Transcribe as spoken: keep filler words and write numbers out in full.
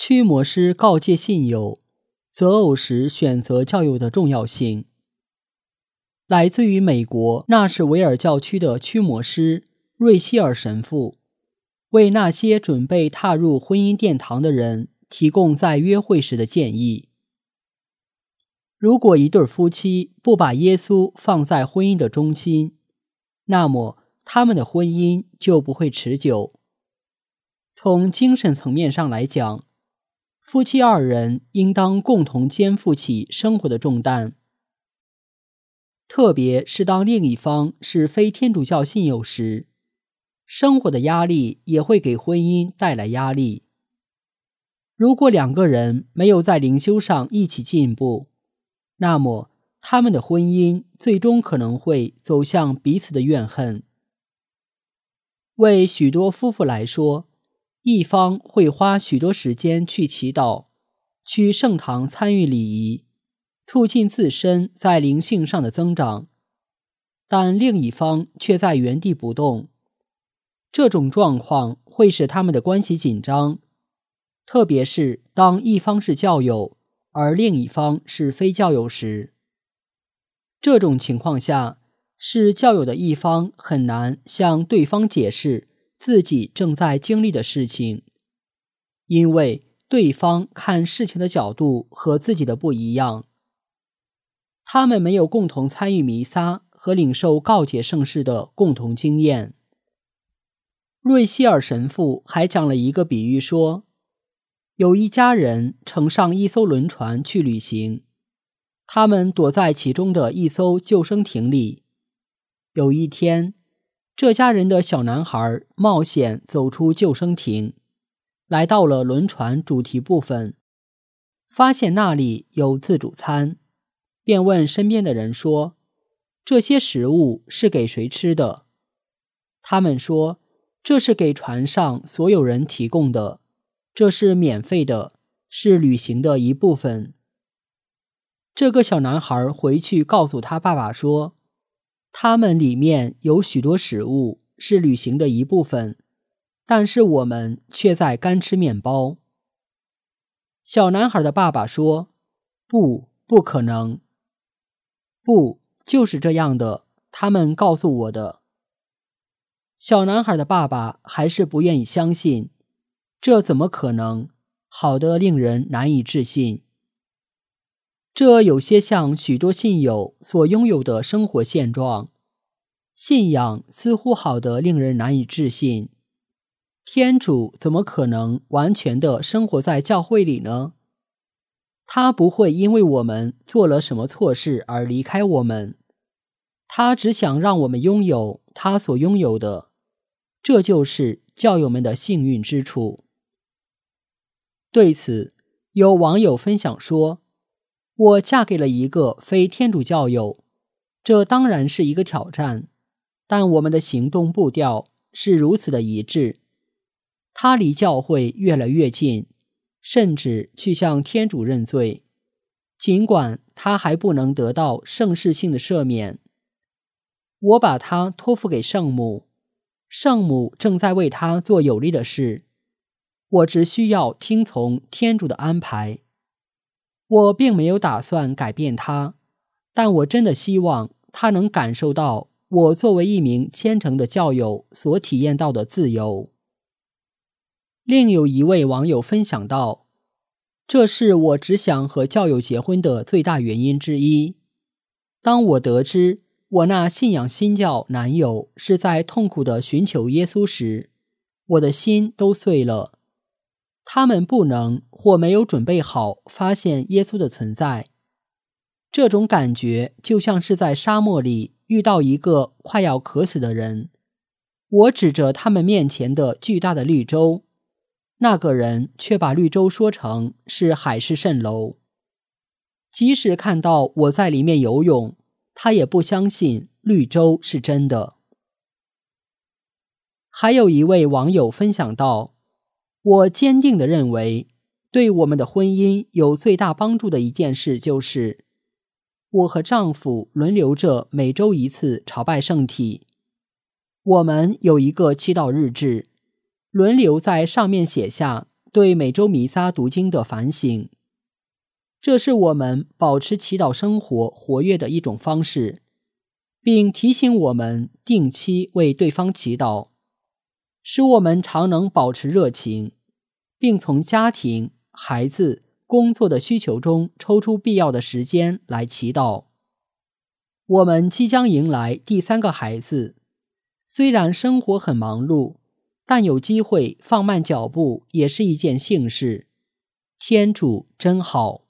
驱魔师告诫信友择偶时选择教友的重要性。来自于美国纳什维尔教区的驱魔师瑞希尔神父，为那些准备踏入婚姻殿堂的人提供在约会时的建议。如果一对夫妻不把耶稣放在婚姻的中心，那么他们的婚姻就不会持久。从精神层面上来讲，夫妻二人应当共同肩负起生活的重担，特别是当另一方是非天主教信友时，生活的压力也会给婚姻带来压力。如果两个人没有在灵修上一起进步，那么他们的婚姻最终可能会走向彼此的怨恨。为许多夫妇来说，一方会花许多时间去祈祷，去圣堂参与礼仪，促进自身在灵性上的增长，但另一方却在原地不动。这种状况会使他们的关系紧张，特别是当一方是教友，而另一方是非教友时。这种情况下，是教友的一方很难向对方解释自己正在经历的事情，因为对方看事情的角度和自己的不一样。他们没有共同参与弥撒和领受告解圣事的共同经验。瑞希尔神父还讲了一个比喻说，有一家人乘上一艘轮船去旅行，他们躲在其中的一艘救生艇里。有一天，这家人的小男孩冒险走出救生艇，来到了轮船主题部分，发现那里有自助餐，便问身边的人说，这些食物是给谁吃的？他们说，这是给船上所有人提供的，这是免费的，是旅行的一部分。这个小男孩回去告诉他爸爸说，他们里面有许多食物是旅行的一部分，但是我们却在干吃面包。小男孩的爸爸说，不，不可能。不，就是这样的，他们告诉我的。小男孩的爸爸还是不愿意相信，这怎么可能？好得令人难以置信。这有些像许多信友所拥有的生活现状，信仰似乎好得令人难以置信。天主怎么可能完全的生活在教会里呢？他不会因为我们做了什么错事而离开我们，他只想让我们拥有他所拥有的，这就是教友们的幸运之处。对此，有网友分享说，我嫁给了一个非天主教友，这当然是一个挑战，但我们的行动步调是如此的一致，他离教会越来越近，甚至去向天主认罪，尽管他还不能得到圣事性的赦免。我把他托付给圣母，圣母正在为他做有利的事，我只需要听从天主的安排。我并没有打算改变他，但我真的希望他能感受到我作为一名虔诚的教友所体验到的自由。另有一位网友分享道，这是我只想和教友结婚的最大原因之一。当我得知我那信仰新教男友是在痛苦地寻求耶稣时，我的心都碎了。他们不能或没有准备好发现耶稣的存在。这种感觉就像是在沙漠里遇到一个快要渴死的人。我指着他们面前的巨大的绿洲，那个人却把绿洲说成是海市蜃楼。即使看到我在里面游泳，他也不相信绿洲是真的。还有一位网友分享道，我坚定地认为，对我们的婚姻有最大帮助的一件事就是，我和丈夫轮流着每周一次朝拜圣体。我们有一个祈祷日志，轮流在上面写下对每周弥撒读经的反省。这是我们保持祈祷生活活跃的一种方式，并提醒我们定期为对方祈祷，使我们常能保持热情，并从家庭、孩子、工作的需求中抽出必要的时间来祈祷。我们即将迎来第三个孩子，虽然生活很忙碌，但有机会放慢脚步也是一件幸事。天主真好。